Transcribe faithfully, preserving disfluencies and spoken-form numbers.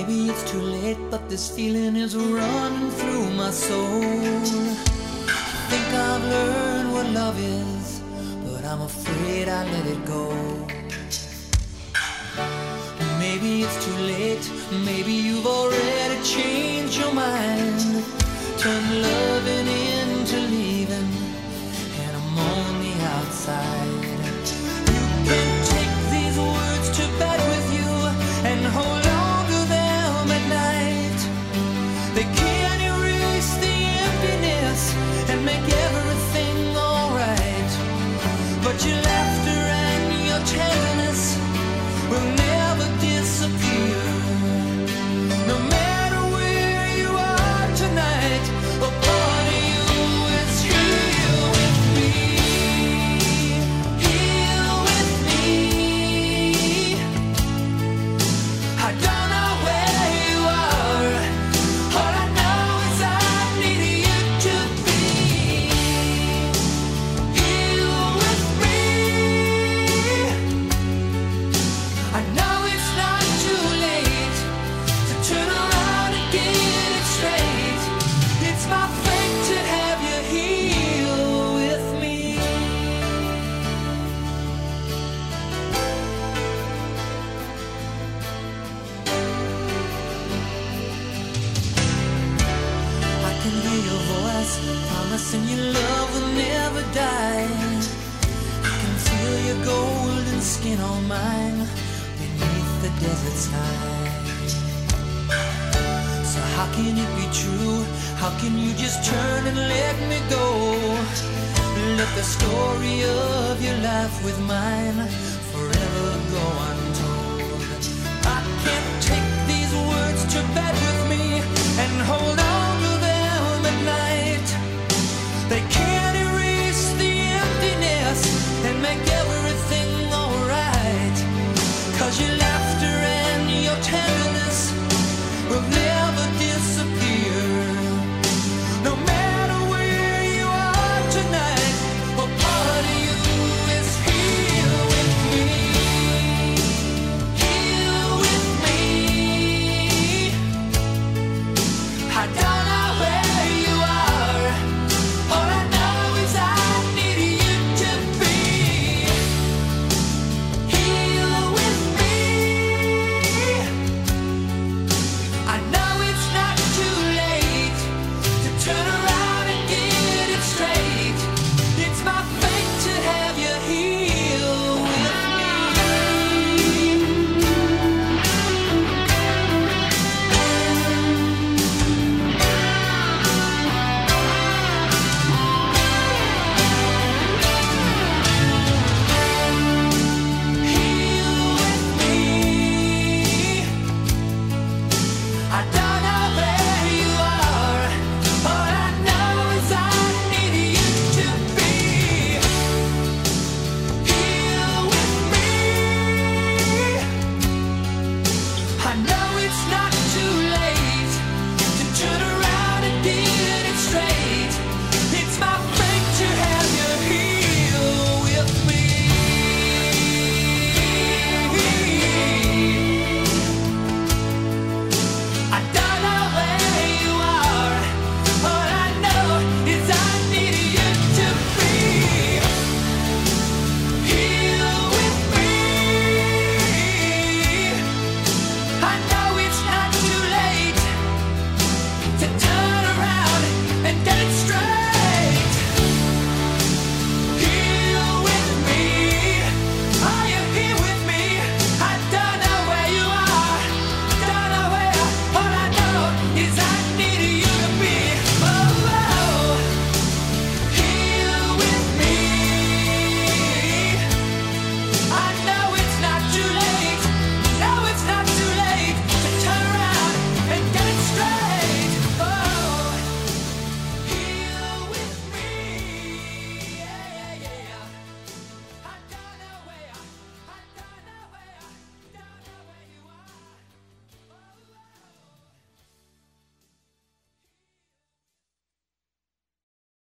Maybe it's too late, but this feeling is running through my soul. Think I've learned what love is, but I'm afraid I let it go. Maybe it's too late, maybe you've already changed your mind. Turn loving into leaving, and I'm on the outside. You can take these words to bed with you and hold on to them at night. They can't erase the emptiness and make everything alright. But your laughter and your tenderness will never disappear. No matter where you are tonight, a part of you is here with me. Here with me. I don't know where you are. All I know is I need you to be here with me. I know it's not too late to turn around and get it straight. It's my fate to have you here with me. I can hear your voice promising your love will never die. I can feel your golden skin on mine beneath the desert sky. So how can it be true? How can you just turn and let me go? Let the story of your life with mine forever go on.